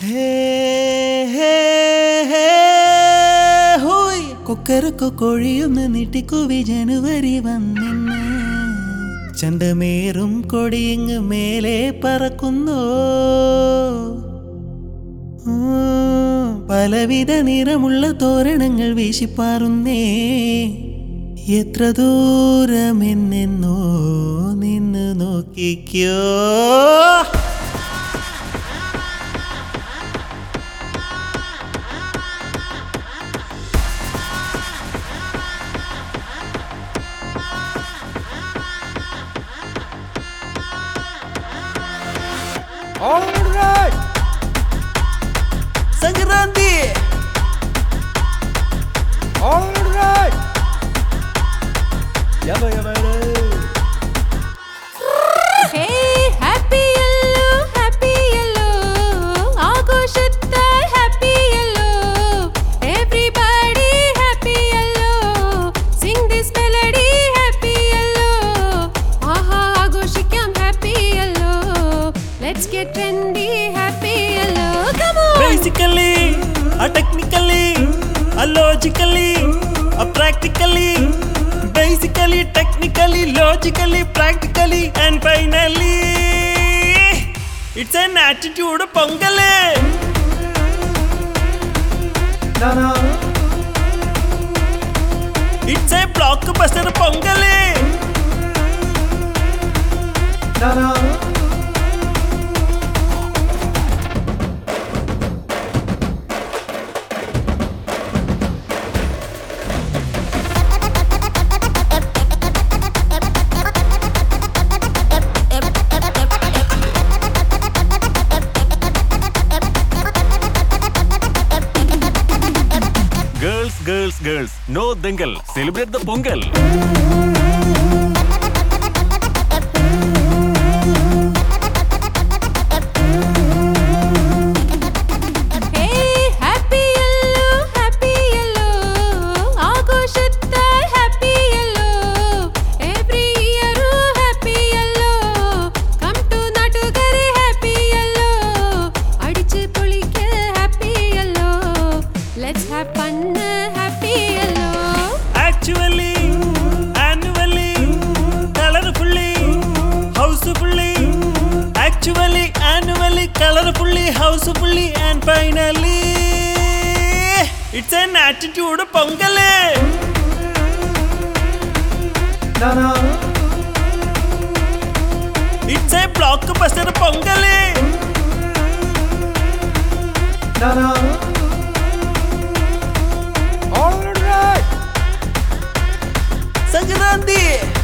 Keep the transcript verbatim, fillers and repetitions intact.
കൊക്കരക്കൊ കൊഴിയൊന്ന് നീട്ടിക്കുവി ജനുവരി വന്നിന്ന് ചണ്ടമേറും കൊടിയിങ്ങ് മേലെ പറക്കുന്നോ പലവിധ നിറമുള്ള തോരണങ്ങൾ വീശിപ്പാറുന്നേ എത്ര ദൂരമെന്നെന്നോ നിന്ന് നോക്കിക്കോ All right. Sankranti. All right. Yabba yabba. Hey, happy yellow, happy yellow. Agoshutta happy yellow. Everybody happy yellow. Sing this melody happy yellow. Aha, agoshikam happy yellow. Let's get trendy happy yellow. Come on. Basically, a technically, a logically, a practically. Basically, technically, logically, practically, and finally, it's an attitude pongal. Nana. It's a blockbuster pongal. Nana. Girls, girls, girls, no dingle. Celebrate the Pongal. Hey, happy yellow, happy yellow. Agoshutta happy yellow. Every year happy yellow. Come to Natugare happy yellow. Adichu polike happy yellow. Let's have fun happy yellow. Actually, annually, colorfully, housefully. Actually, annually, colorfully, housefully, and finally, it's an attitude pongal. Nana. It's a blockbuster pongal. Nana. All right. Sankranti.